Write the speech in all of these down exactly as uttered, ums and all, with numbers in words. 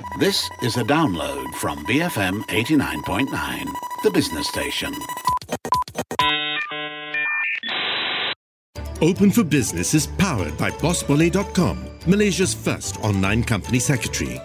This is a download from B F M eighty-nine point nine, the business station. Open for Business is powered by boss boleh dot com, Malaysia's first online company secretary.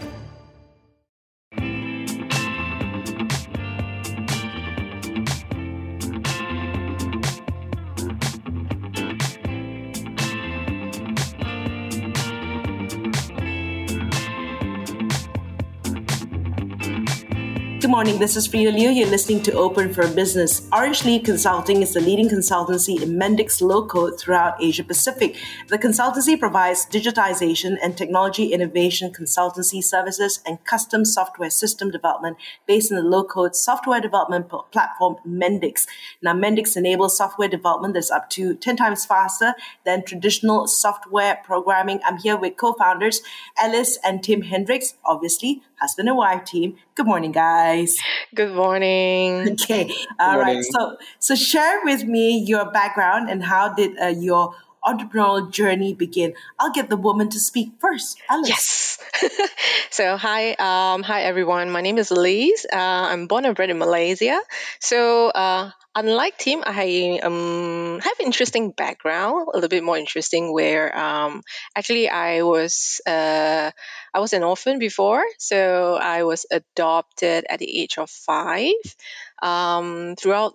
Good morning, this is Frida Liu. You're listening to Open for Business. Orange Leaf Consulting is the leading consultancy in Mendix low-code throughout Asia Pacific. The consultancy provides digitization and technology innovation consultancy services and custom software system development based on the low-code software development platform Mendix. Now, Mendix enables software development that's up to ten times faster than traditional software programming. I'm here with co-founders Alice and Tim Hendricks, obviously, husband and wife team. Good morning, guys. Good morning. Okay. All morning. right. So, so share with me your background and how did uh, your entrepreneurial journey begin? I'll get the woman to speak first. Alice. Yes. So, hi, um, hi everyone. My name is Elise. Uh, I'm born and bred in Malaysia. So, uh, unlike Tim, I um, have an interesting background, a little bit more interesting, where um, actually I was uh, I was an orphan before, so I was adopted at the age of five. Um, throughout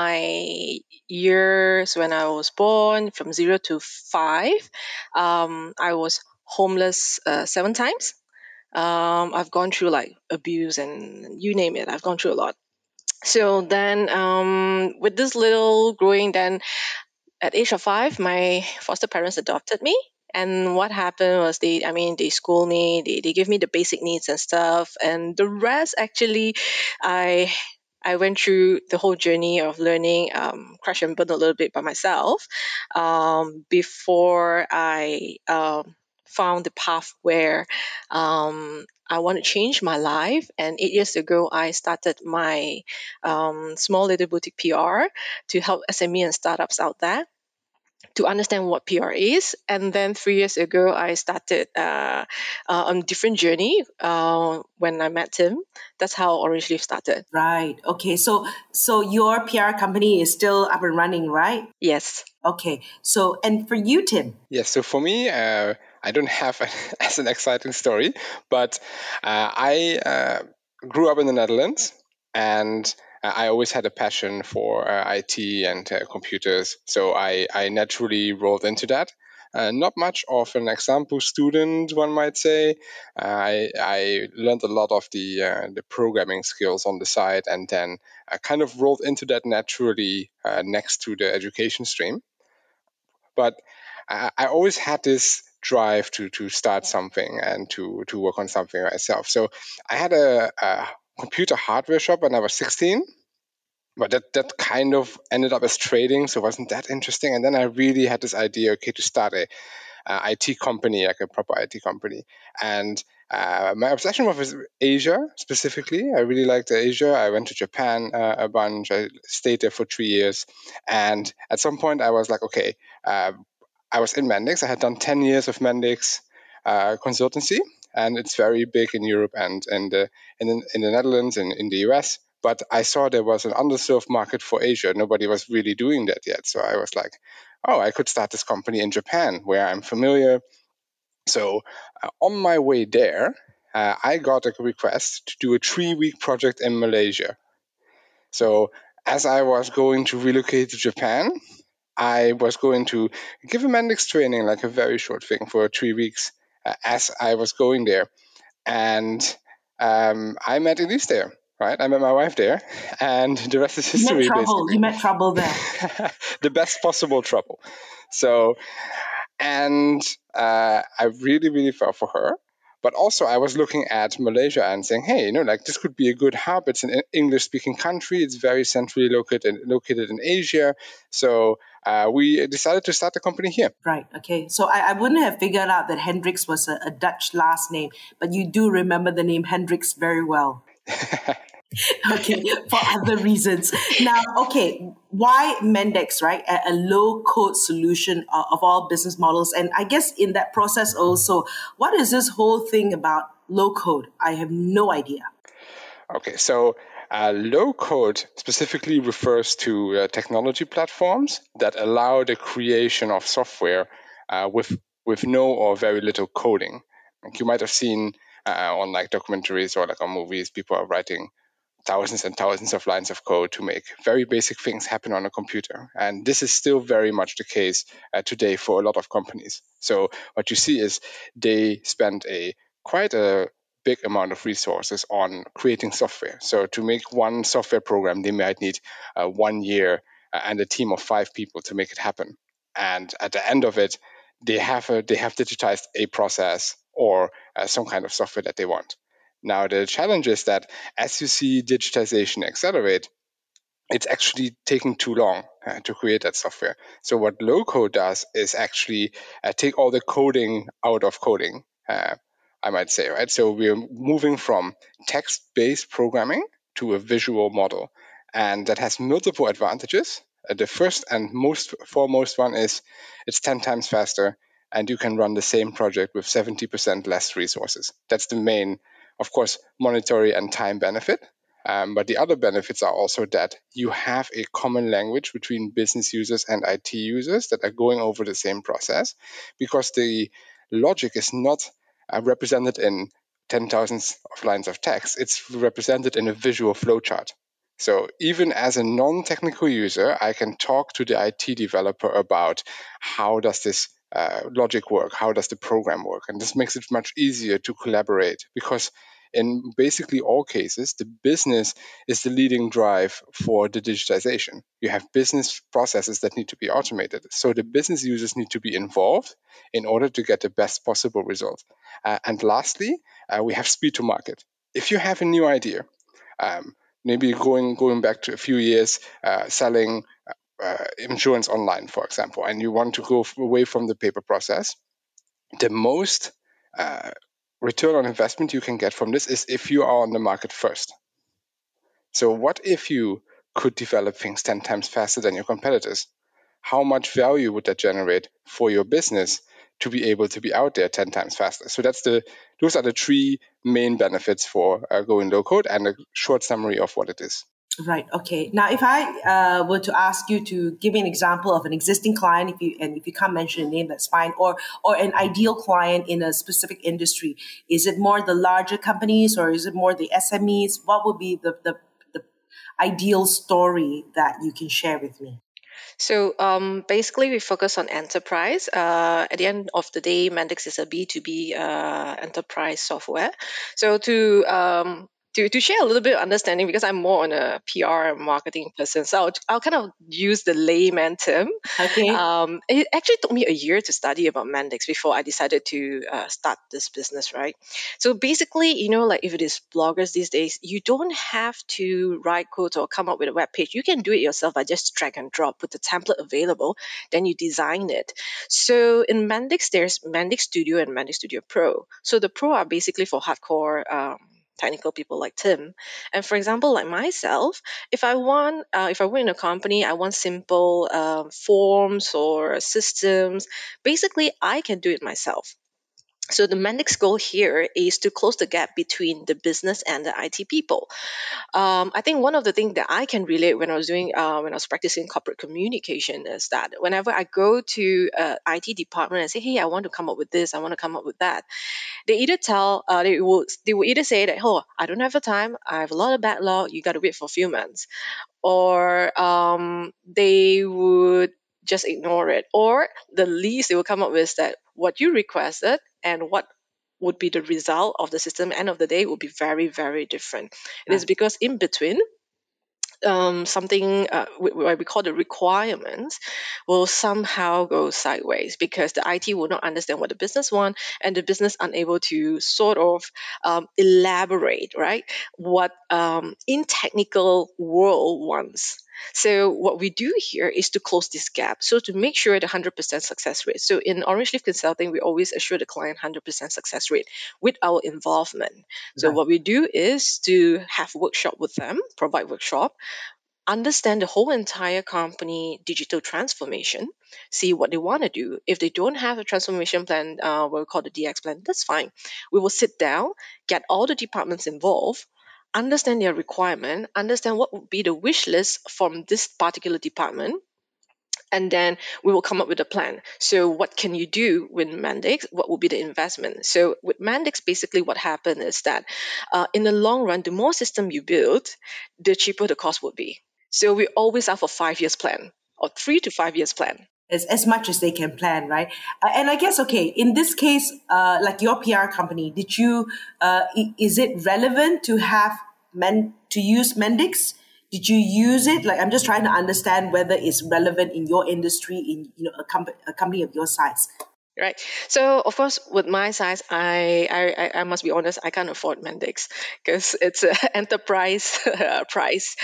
my years when I was born, from zero to five, um, I was homeless uh, seven times. Um, I've gone through like abuse and you name it. I've gone through a lot. So then, um, with this little growing, then at age of five, my foster parents adopted me. And what happened was they, I mean, they school me, they, they give me the basic needs and stuff. And the rest, actually, I I went through the whole journey of learning, um, crash and burn a little bit by myself um, before I um, found the path where um, I want to change my life. And eight years ago, I started my um, small little boutique P R to help S M E and startups out there to understand what P R is. And then three years ago, I started uh, uh, on a different journey uh, when I met Tim. That's how Orange Leaf started. Right. Okay. So, so your P R company is still up and running, right? Yes. Okay. So, and for you, Tim? Yes, so for me, uh, I don't have a, as an exciting story, but uh, I uh, grew up in the Netherlands, and uh, I always had a passion for uh, I T and uh, computers, so I, I naturally rolled into that. Uh, not much of an example student, one might say. Uh, I, I learned a lot of the uh, the programming skills on the side, and then I kind of rolled into that naturally uh, next to the education stream. But I, I always had this drive to to start something and to to work on something myself. So I had a, a computer hardware shop when I was sixteen, but that that kind of ended up as trading, so it wasn't that interesting. And then I really had this idea, okay, to start a, a I T company, like a proper I T company. And uh, my obsession was Asia specifically. I really liked Asia. I went to Japan uh, a bunch. I stayed there for three years, and at some point I was like, okay. Uh, I was in Mendix. I had done ten years of Mendix uh, consultancy, and it's very big in Europe and in the in the, in the Netherlands and in the U S. But I saw there was an underserved market for Asia. Nobody was really doing that yet. So I was like, oh, I could start this company in Japan where I'm familiar. So uh, on my way there, uh, I got a request to do a three-week project in Malaysia. So as I was going to relocate to Japan, I was going to give a Mendix training, like a very short thing for three weeks uh, as I was going there. And um, I met Elise there, right? I met my wife there, and the rest is history, you met trouble. basically. You met trouble there. The best possible trouble. So, and uh, I really, really fell for her. But also I was looking at Malaysia and saying, hey, you know, like this could be a good hub. It's an English-speaking country. It's very centrally located, located in Asia. So uh, we decided to start the company here. Right. Okay. So I, I wouldn't have figured out that Hendricks was a, a Dutch last name, but you do remember the name Hendricks very well. Okay, for other reasons. Now, okay, why Mendex, right? A, a low code solution of, of all business models. And I guess in that process also, what is this whole thing about low code? I have no idea. Okay, so uh, low code specifically refers to uh, technology platforms that allow the creation of software uh, with with no or very little coding. Like you might have seen uh, on like documentaries or like on movies, people are writing thousands and thousands of lines of code to make very basic things happen on a computer. And this is still very much the case uh, today for a lot of companies. So what you see is they spend a quite a big amount of resources on creating software. So to make one software program, they might need uh, one year uh, and a team of five people to make it happen. And at the end of it, they have a, they have digitized a process or uh, some kind of software that they want. Now, the challenge is that as you see digitization accelerate, it's actually taking too long uh, to create that software. So what low code does is actually uh, take all the coding out of coding, uh, I might say, right? So we're moving from text-based programming to a visual model, and that has multiple advantages. Uh, the first and most foremost one is it's ten times faster, and you can run the same project with seventy percent less resources. That's the main, of course, monetary and time benefit. Um, but the other benefits are also that you have a common language between business users and I T users that are going over the same process, because the logic is not uh, represented in ten thousands of lines of text. It's represented in a visual flowchart. So even as a non-technical user, I can talk to the I T developer about how does this uh, logic work, how does the program work, and this makes it much easier to collaborate, because in basically all cases, the business is the leading drive for the digitization. You have business processes that need to be automated. So the business users need to be involved in order to get the best possible result. Uh, and lastly, uh, we have speed to market. If you have a new idea, um, maybe going going back to a few years, uh, selling uh, insurance online, for example, and you want to go away from the paper process, the most uh, return on investment you can get from this is if you are on the market first. So what if you could develop things ten times faster than your competitors? How much value would that generate for your business to be able to be out there ten times faster? So that's the those are the three main benefits for uh, going low code, and a short summary of what it is. Right. Okay. Now, if I uh, were to ask you to give me an example of an existing client, if you and if you can't mention a name, that's fine, or or an ideal client in a specific industry, is it more the larger companies or is it more the S M Es? What would be the the, the ideal story that you can share with me? So um, basically, we focus on enterprise. Uh, at the end of the day, Mendex is a B two B uh, enterprise software. So to um, to, to share a little bit of understanding, because I'm more on a P R and marketing person, so I'll, I'll kind of use the layman term. Okay. Um, it actually took me a year to study about Mendex before I decided to uh, start this business, right? So basically, you know, like if it is bloggers these days, you don't have to write code or come up with a web page. You can do it yourself by just drag and drop with the template available, then you design it. So in Mendex, there's Mendex Studio and Mendex Studio Pro. So the Pro are basically for hardcore um, technical people like Tim. And for example, like myself, if I want, uh, if I work in a company, I want simple uh, forms or systems, basically I can do it myself. So the Mendex goal here is to close the gap between the business and the I T people. Um, I think one of the things that I can relate when I was doing, uh, when I was practicing corporate communication is that whenever I go to an I T department and say, hey, I want to come up with this, I want to come up with that, they either tell, uh, they will, they will either say that, oh, I don't have the time, I have a lot of backlog, you got to wait for a few months, or um, they would just ignore it, or the least they will come up with is that what you requested and what would be the result of the system end of the day would be very, very different. It is because in between, um, something uh, what we call the requirements will somehow go sideways because the I T will not understand what the business want, and the business unable to sort of um, elaborate, right, what um, in technical world wants. So what we do here is to close this gap. So to make sure the one hundred percent success rate. So in Orange Leaf Consulting, we always assure the client one hundred percent success rate with our involvement. So Right. what we do is to have workshop with them, provide workshop, understand the whole entire company digital transformation, see what they want to do. If they don't have a transformation plan, uh, what we call the D X plan, that's fine. We will sit down, get all the departments involved, understand their requirement, understand what would be the wish list from this particular department, and then we will come up with a plan. So what can you do with Mendix? What will be the investment? So with Mendix, basically what happened is that uh, in the long run, the more system you build, the cheaper the cost would be. So we always have a five years plan or three to five years plan. As, as much as they can plan, right? Uh, and I guess, okay, in this case, uh, like your P R company, did you, uh, i- is it relevant to have men, to use Mendix? Did you use it? Like, I'm just trying to understand whether it's relevant in your industry, in, you know, a, com- a company of your size. Right. So of course, with my size, I I, I- I must be honest, I can't afford Mendix because it's an enterprise price.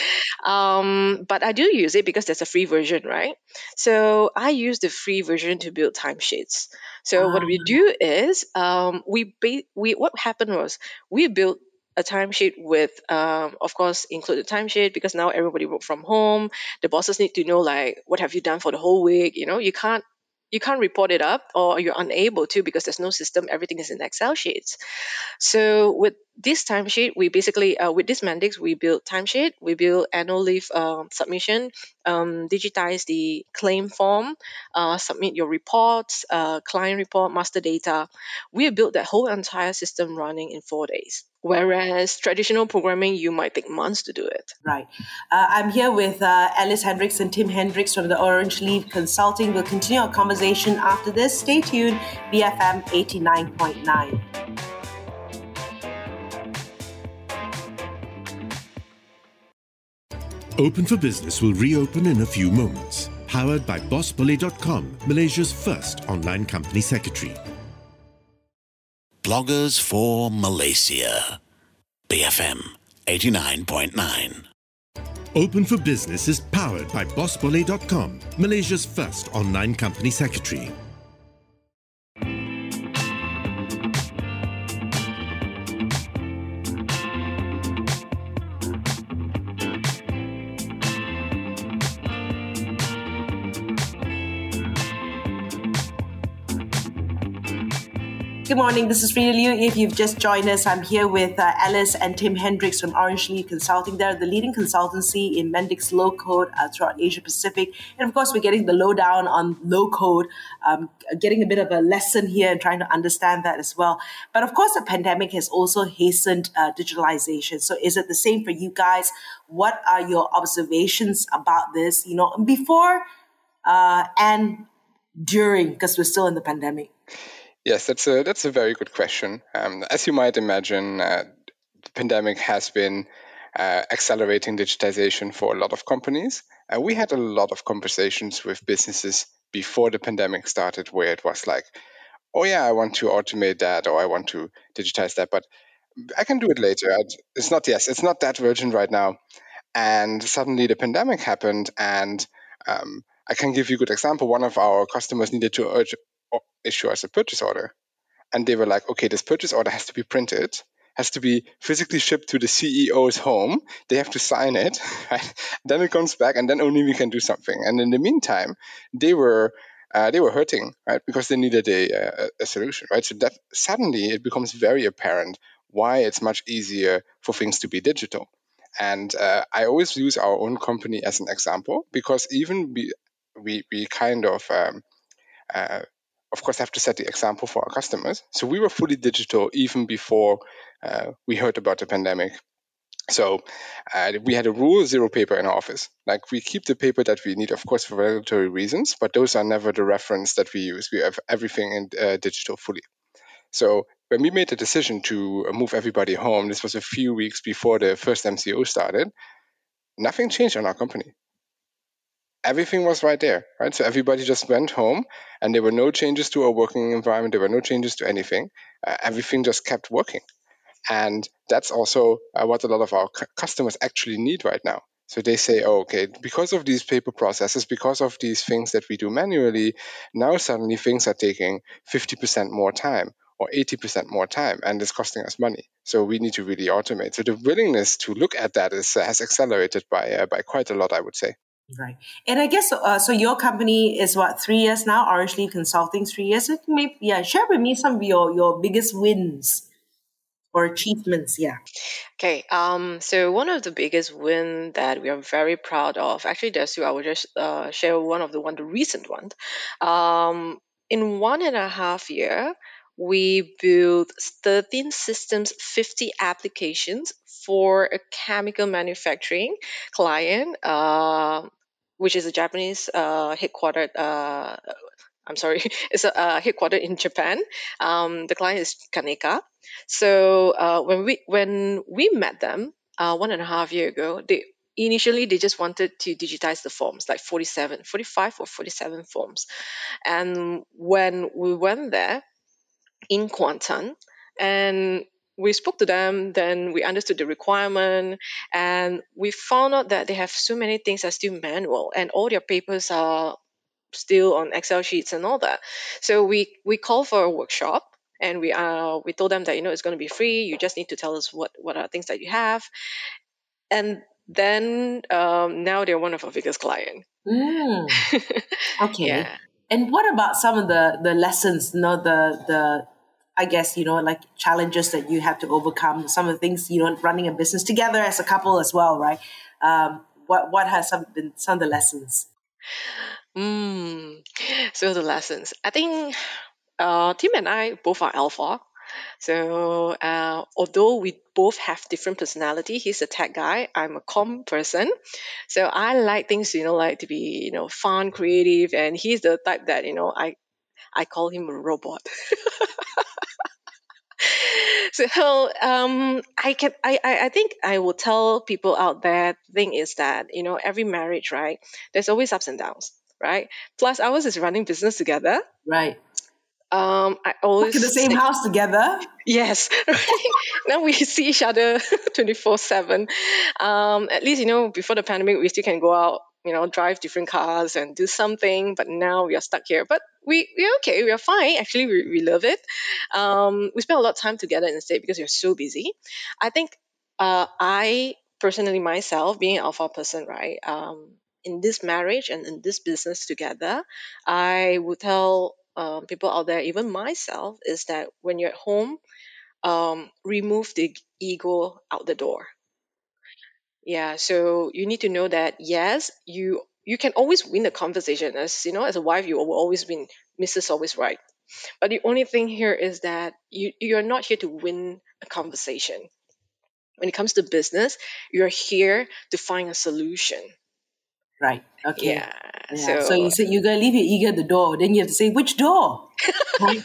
Um, but I do use it because there's a free version, right? So I use the free version to build timesheets. So what we do is um, we ba- we what happened was we built a timesheet with, um, of course, include the timesheet because now everybody work from home. The bosses need to know like what have you done for the whole week. You know, you can't you can't report it up or you're unable to because there's no system. Everything is in Excel sheets. So with this timesheet, we basically, uh, with this Mendix, we build timesheet, we build annual leave um, submission, um, digitize the claim form, uh, submit your reports, uh, client report, master data. We built that whole entire system running in four days. Whereas traditional programming, you might take months to do it. Right. Uh, I'm here with uh, Alice Hendricks and Tim Hendricks from the Orange Leaf Consulting. We'll continue our conversation after this. Stay tuned, B F M eighty-nine point nine. Open for Business will reopen in a few moments. Powered by boss bully dot com, Malaysia's first online company secretary. Bloggers for Malaysia. B F M eighty-nine point nine. Open for Business is powered by boss bully dot com, Malaysia's first online company secretary. Good morning, this is Frida Liu. If you've just joined us, I'm here with uh, Alice and Tim Hendricks from Orange Leaf Consulting. They're the leading consultancy in Mendix low code uh, throughout Asia Pacific. And of course, we're getting the lowdown on low code, um, getting a bit of a lesson here and trying to understand that as well. But of course, the pandemic has also hastened uh, digitalization. So is it the same for you guys? What are your observations about this, you know, before uh, and during, because we're still in the pandemic? Yes, that's a that's a very good question. Um, as you might imagine, uh, the pandemic has been uh, accelerating digitization for a lot of companies. Uh, we had a lot of conversations with businesses before the pandemic started, where it was like, "Oh yeah, I want to automate that, or I want to digitize that, but I can do it later." It's not yes, it's not that urgent right now. And suddenly the pandemic happened, and um, I can give you a good example. One of our customers needed to urge, issue us a purchase order. And they were like, okay, this purchase order has to be printed, has to be physically shipped to the C E O's home. They have to sign it, right? Then it comes back, and then only we can do something. And in the meantime, they were uh, they were hurting, right? Because they needed a, a, a solution, right? So that suddenly it becomes very apparent why it's much easier for things to be digital. And uh, I always use our own company as an example because even we we, we kind of um, uh, of course, have to set the example for our customers. So we were fully digital even before uh, we heard about the pandemic. So uh, we had a rule, zero paper in our office. Like we keep the paper that we need, of course, for regulatory reasons, but those are never the reference that we use. We have everything in uh, digital fully. So when we made the decision to move everybody home, this was a few weeks before the first M C O started, nothing changed on our company. Everything was right there, right? So everybody just went home and there were no changes to our working environment. There were no changes to anything. Uh, everything just kept working. And that's also uh, what a lot of our cu- customers actually need right now. So they say, oh, okay, because of these paper processes, because of these things that we do manually, now suddenly things are taking fifty percent more time or eighty percent more time, and it's costing us money. So we need to really automate. So the willingness to look at that is uh, has accelerated by uh, by quite a lot, I would say. Right. And I guess, uh, so your company is what, three years now, Orange Leaf Consulting, three years? Maybe, yeah, share with me some of your, your biggest wins or achievements, yeah. Okay, um, so one of the biggest win that we are very proud of, actually there's two, I will just uh, share one of the one, the recent one. Um, in one and a half year, we built thirteen systems, fifty applications for a chemical manufacturing client, uh, which is a Japanese uh, headquartered uh, I'm sorry, it's a, uh, headquartered in Japan. Um, the client is Kaneka. So uh, when we when we met them uh, one and a half year ago, they initially they just wanted to digitize the forms, like forty-seven, forty-five or forty-seven forms. And when we went there in Kuantan and we spoke to them, then we understood the requirement, and we found out that they have so many things that are still manual, and all their papers are still on Excel sheets and all that. So we we called for a workshop, and we uh we told them that, you know, it's going to be free. You just need to tell us what what are things that you have, and then um, now they're one of our biggest client. Mm. Okay. Yeah. And what about some of the the lessons? You know, the the I guess, you know, like challenges that you have to overcome. Some of the things, you know, running a business together as a couple as well, right? Um, what what has some been some of the lessons? Mm. So the lessons, I think uh, Tim and I both are alpha. So uh, although we both have different personality, he's a tech guy, I'm a com person. So I like things, you know, like to be, you know, fun, creative, and he's the type that, you know, I I call him a robot. So um, I can I, I I think I will tell people out there. The thing is that, you know, every marriage, right? There's always ups and downs, right? Plus ours is running business together. Right. Um, I always Work in the same say- house together. Yes, right. Now we see each other twenty-four seven. Um, at least, you know, before the pandemic, we still can go out, you know, drive different cars and do something. But now we are stuck here. But we, we're okay. We are fine. Actually, we, we love it. Um, we spend a lot of time together instead because we're so busy. I think uh, I personally, myself, being an alpha person, right, um, in this marriage and in this business together, I would tell um, people out there, even myself, is that when you're at home, um, remove the ego out the door. Yeah, so you need to know that yes, you you can always win the conversation. As you know, as a wife, you will always win. Missus always right. But the only thing here is that you you're not here to win a conversation. When it comes to business, you're here to find a solution. Right. Okay. Yeah. Yeah. So, So you said you're gonna leave your ego at the door. Then you have to say which door. Right?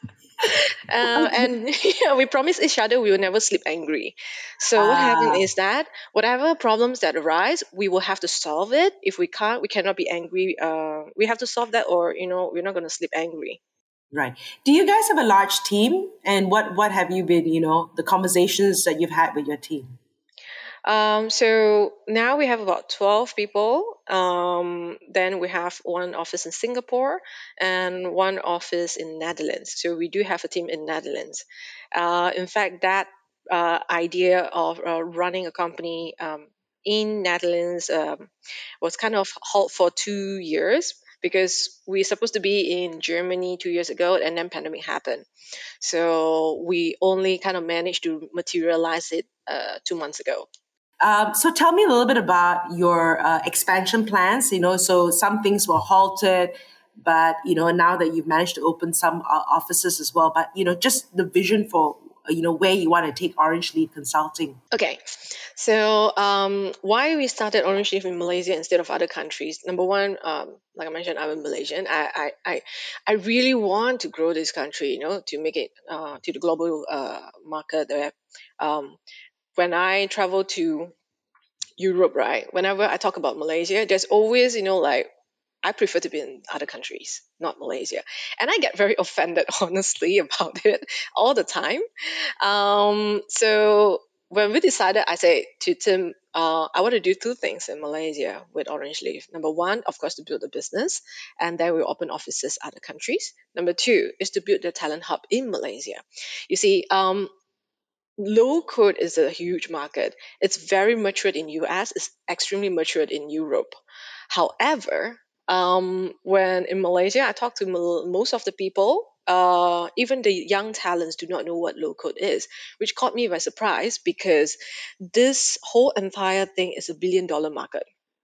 uh, and yeah, we promise each other we will never sleep angry. So what happens Ah. is that whatever problems that arise, we will have to solve it. If we can't, we cannot be angry. Uh, we have to solve that, or you know, we're not going to sleep angry. Right. Do you guys have a large team? And what what have you been, you know, the conversations that you've had with your team? Um, so now we have about twelve people. Um, then we have one office in Singapore and one office in Netherlands. So we do have a team in Netherlands. Uh, in fact, that uh, idea of uh, running a company um, in Netherlands um, was kind of halt for two years because we were supposed to be in Germany two years ago, and then pandemic happened. So we only kind of managed to materialize it uh, two months ago. Um, so tell me a little bit about your uh, expansion plans. You know, so some things were halted, but you know now that you've managed to open some uh, offices as well. But you know, just the vision for uh, you know where you want to take Orange Leaf Consulting. Okay, so um, why we started Orange Leaf in Malaysia instead of other countries? Number one, um, like I mentioned, I'm a Malaysian. I, I, I, I really want to grow this country, you know, to make it uh, to the global uh, market. Where, um, when I travel to Europe, right, whenever I talk about Malaysia, there's always, you know, like, I prefer to be in other countries, not Malaysia. And I get very offended, honestly, about it all the time. Um, so when we decided, I said to Tim, uh, I want to do two things in Malaysia with Orange Leaf. Number one, of course, to build a business, and then we open offices in other countries. Number two is to build the talent hub in Malaysia. You see, um, low code is a huge market. It's very matured in U S. It's extremely matured in Europe. However, um, when in Malaysia, I talk to mo- most of the people. Uh, even the young talents do not know what low code is, which caught me by surprise because this whole entire thing is a billion dollar market.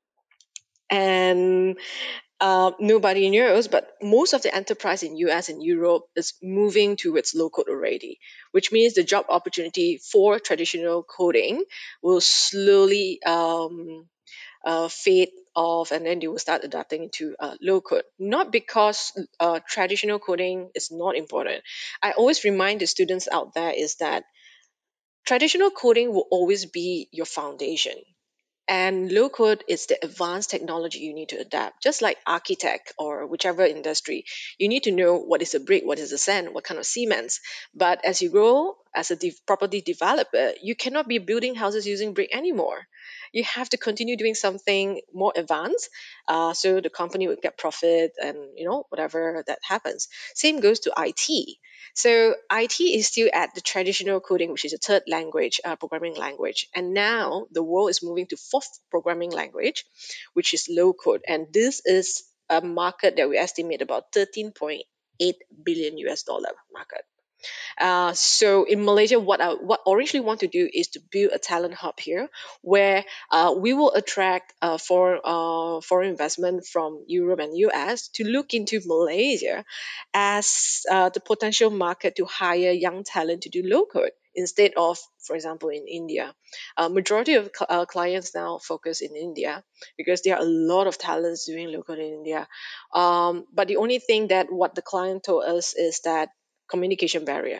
And uh, nobody knows, but most of the enterprise in U S and Europe is moving towards low code already, which means the job opportunity for traditional coding will slowly um, uh, fade off, and then they will start adapting into uh, low code. Not because uh, traditional coding is not important. I always remind the students out there is that traditional coding will always be your foundation. And low code is the advanced technology you need to adapt. Just like architect or whichever industry, you need to know what is a brick, what is a sand, what kind of cements. But as you grow as a de- property developer, you cannot be building houses using brick anymore. You have to continue doing something more advanced, uh, so the company would get profit and you know whatever that happens. Same goes to I T. So I T is still at the traditional coding, which is a third language, uh, programming language. And now the world is moving to fourth programming language, which is low code. And this is a market that we estimate about thirteen point eight billion U S dollar market. Uh, so in Malaysia, what I, what Orange Leaf want to do is to build a talent hub here, where uh, we will attract uh, foreign uh, foreign investment from Europe and U S to look into Malaysia as uh, the potential market to hire young talent to do low code instead of, for example, in India. Uh, majority of cl- uh, clients now focus in India because there are a lot of talents doing low code in India. Um, but the only thing that what the client told us is that communication barrier.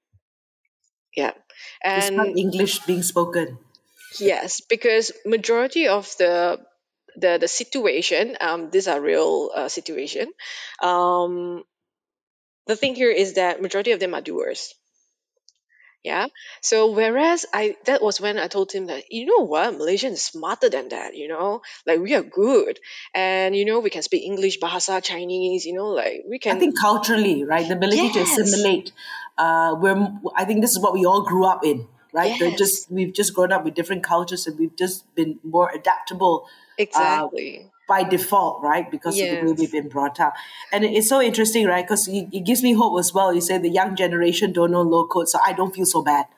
Yeah. Despite And English being spoken. yes, because majority of the the the situation, um, these are real uh, situation. Um, the thing here is that majority of them are doers. Yeah. So whereas I that was when I told him that you know what, Malaysian is smarter than that, you know, like we are good, and you know we can speak English, Bahasa, Chinese, you know, like we I can. think culturally, right, the ability to Yes. assimilate. Uh, we're, I think this is what we all grew up in, right? They're Yes. just we've just grown up with different cultures, and we've just been more adaptable uh, Exactly. by default, right? Because of the way we've Yes. been brought up. And it- it's so interesting, right? Because it, it gives me hope as well. You say the young generation don't know low code, so I don't feel so bad.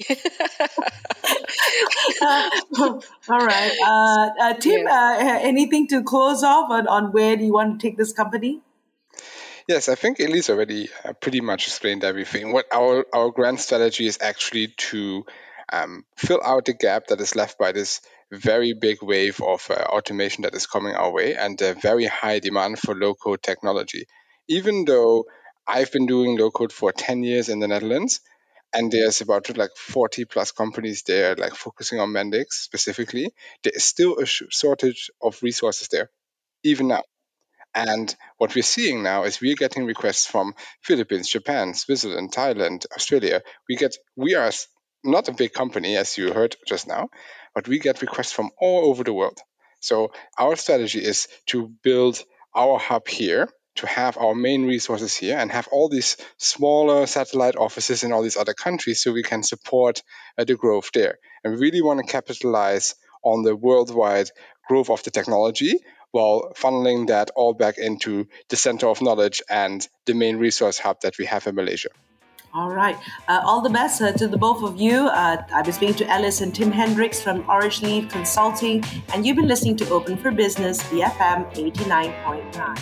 Uh, all right. Uh, uh, Tim, Yeah. uh, anything to close off on, on where do you want to take this company? Yes, I think Elise already uh, pretty much explained everything. What our our grand strategy is actually to um, fill out the gap that is left by this very big wave of uh, automation that is coming our way and the very high demand for low code technology. Even though I've been doing low code for ten years in the Netherlands, and there's about like forty plus companies there like focusing on Mendix specifically, there is still a sh- shortage of resources there, even now. And what we're seeing now is we're getting requests from Philippines, Japan, Switzerland, Thailand, Australia. We get we are s- not a big company, as you heard just now, but we get requests from all over the world. So our strategy is to build our hub here, to have our main resources here, and have all these smaller satellite offices in all these other countries, so we can support uh, the growth there. And we really want to capitalize on the worldwide growth of the technology, while funneling that all back into the center of knowledge and the main resource hub that we have in Malaysia. All right. Uh, all the best uh, to the both of you. Uh, I've been speaking to Alice and Tim Hendricks from Orange Leaf Consulting, and you've been listening to Open for Business, B F M eighty-nine point nine.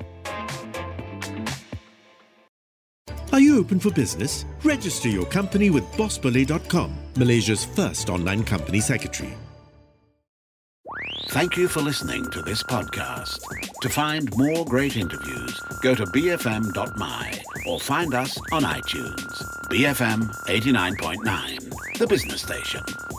Are you open for business? Register your company with boss boleh dot com, Malaysia's first online company secretary. Thank you for listening to this podcast. To find more great interviews, go to b f m dot m y or find us on iTunes. B F M eighty-nine point nine, the business station.